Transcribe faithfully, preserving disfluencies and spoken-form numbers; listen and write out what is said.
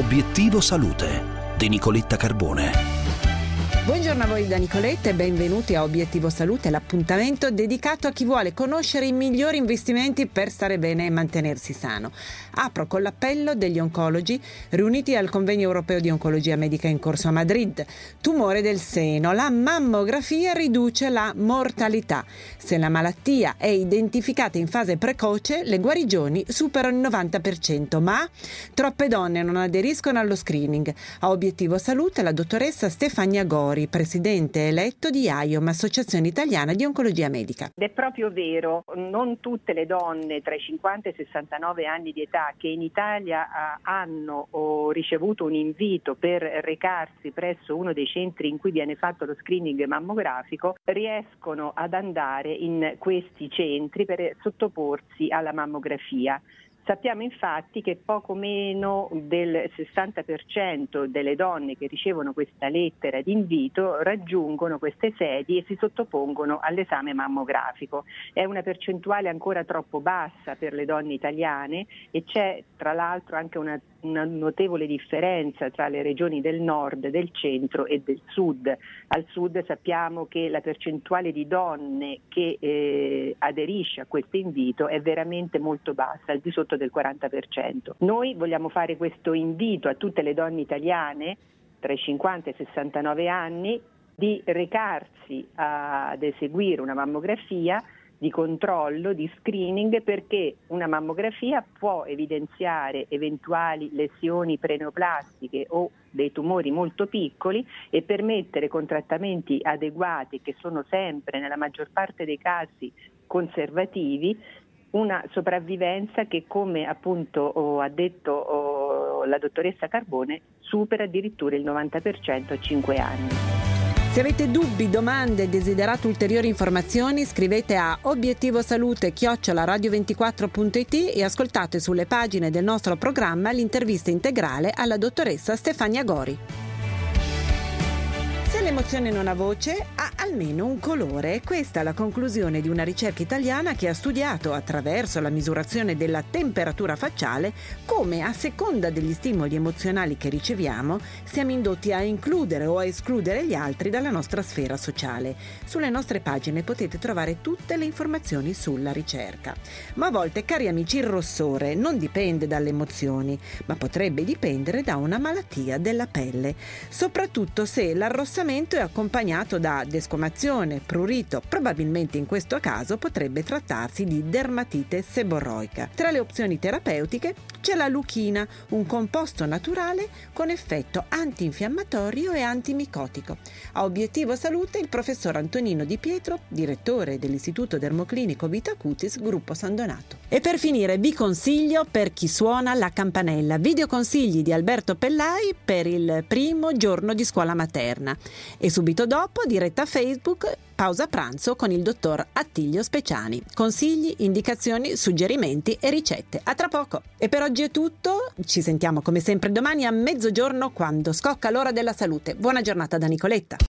Obiettivo Salute di Nicoletta Carbone. Buongiorno a voi da Nicoletta e benvenuti a Obiettivo Salute, l'appuntamento dedicato a chi vuole conoscere i migliori investimenti per stare bene e mantenersi sano. Apro con l'appello degli oncologi riuniti al convegno europeo di oncologia medica in corso a Madrid. Tumore del seno, la mammografia riduce la mortalità. Se la malattia è identificata in fase precoce, le guarigioni superano il novanta per cento, ma troppe donne non aderiscono allo screening. A Obiettivo Salute la dottoressa Stefania Gori, presidente eletto di A I O M, Associazione Italiana di Oncologia Medica. Ed è proprio vero, non tutte le donne tra i cinquanta e i sessantanove anni di età che in Italia uh, hanno o ricevuto un invito per recarsi presso uno dei centri in cui viene fatto lo screening mammografico riescono ad andare in questi centri per sottoporsi alla mammografia. Sappiamo infatti che poco meno del sessanta per cento delle donne che ricevono questa lettera di invito raggiungono queste sedi e si sottopongono all'esame mammografico. È una percentuale ancora troppo bassa per le donne italiane e c'è tra l'altro anche una, una notevole differenza tra le regioni del nord, del centro e del sud. Al sud sappiamo che la percentuale di donne che eh, aderisce a questo invito è veramente molto bassa, al di sotto del quaranta per cento. Noi vogliamo fare questo invito a tutte le donne italiane tra i cinquanta e i sessantanove anni di recarsi ad eseguire una mammografia di controllo, di screening, perché una mammografia può evidenziare eventuali lesioni preneoplastiche o dei tumori molto piccoli e permettere con trattamenti adeguati, che sono sempre nella maggior parte dei casi conservativi, una sopravvivenza che, come appunto oh, ha detto oh, la dottoressa Carbone, supera addirittura il novanta per cento a cinque anni. Se avete dubbi, domande e desiderate ulteriori informazioni, scrivete a obiettivosalute chiocciola radio ventiquattro punto it e ascoltate sulle pagine del nostro programma l'intervista integrale alla dottoressa Stefania Gori. Se l'emozione non ha voce, ha almeno un colore. Questa è la conclusione di una ricerca italiana che ha studiato, attraverso la misurazione della temperatura facciale, come a seconda degli stimoli emozionali che riceviamo siamo indotti a includere o a escludere gli altri dalla nostra sfera sociale. Sulle nostre pagine potete trovare tutte le informazioni sulla ricerca. Ma a volte, cari amici, il rossore non dipende dalle emozioni, ma potrebbe dipendere da una malattia della pelle, soprattutto se l'arrossamento è accompagnato da desquamazione, prurito. Probabilmente in questo caso potrebbe trattarsi di dermatite seborroica. Tra le opzioni terapeutiche c'è la luchina, un composto naturale con effetto antinfiammatorio e antimicotico. A Obiettivo Salute il professor Antonino Di Pietro, direttore dell'Istituto Dermoclinico Vita Cutis, Gruppo San Donato. E per finire vi consiglio per chi suona la campanella, video consigli di Alberto Pellai per il primo giorno di scuola materna. E subito dopo diretta Facebook, pausa pranzo con il dottor Attilio Speciani. Consigli, indicazioni, suggerimenti e ricette. A tra poco. E per oggi è tutto. Ci sentiamo come sempre domani a mezzogiorno quando scocca l'ora della salute. Buona giornata da Nicoletta.